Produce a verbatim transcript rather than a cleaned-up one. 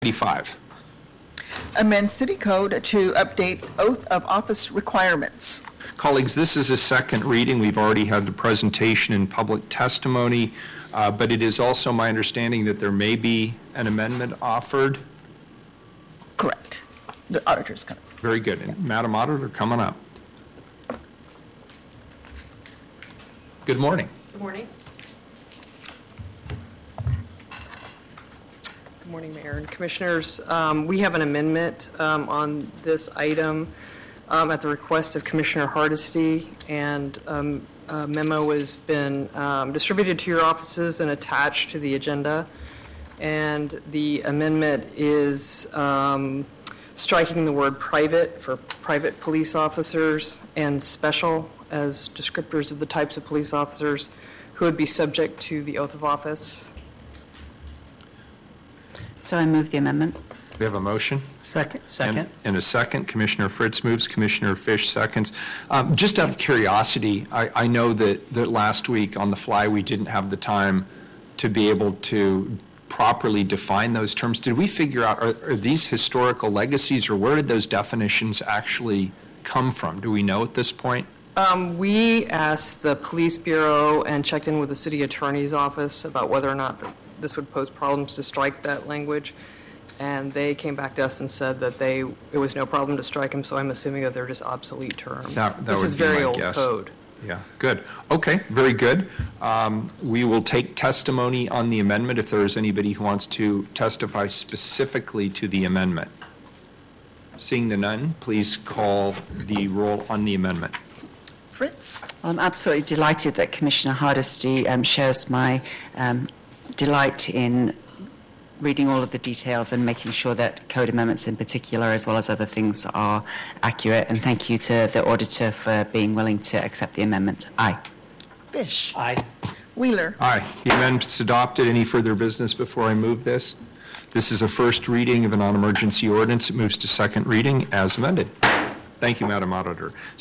eighty-five. Amend City Code to update oath of office requirements. Colleagues, this is a second reading. We've already had the presentation and public testimony, uh, but it is also my understanding that there may be an amendment offered. Correct. The auditor's coming. Very good. And Madam Auditor, coming up. Good morning. Good morning. Good morning, Mayor and Commissioners. Um, we have an amendment um, on this item um, at the request of Commissioner Hardesty, and um, a memo has been um, distributed to your offices and attached to the agenda. And the amendment is um, striking the word private for private police officers and special as descriptors of the types of police officers who would be subject to the oath of office. So I move the amendment. We have a motion. Second. Second. And, and a second. Commissioner Fritz moves. Commissioner Fish seconds. Um, just out of curiosity, I, I know that, that last week on the fly we didn't have the time to be able to properly define those terms. Did we figure out, are, are these historical legacies, or where did those definitions actually come from? Do we know at this point? Um, we asked the police bureau and checked in with the city attorney's office about whether or not the, this would pose problems to strike that language, and they came back to us and said that they it was no problem to strike them. So I'm assuming that they're just obsolete terms. That, that this would is be very my old guess. code. Yeah, good. Okay, very good. Um, we will take testimony on the amendment if there is anybody who wants to testify specifically to the amendment. Seeing the none, please call the roll on the amendment. Fritz? I'm absolutely delighted that Commissioner Hardesty um, shares my um, delight in reading all of the details and making sure that code amendments in particular, as well as other things, are accurate. And thank you to the auditor for being willing to accept the amendment. Aye. Fish? Aye. Wheeler? Aye. The amendment's adopted. Any further business before I move this? This is a first reading of a non-emergency ordinance. It moves to second reading as amended. Thank you, Madam Auditor.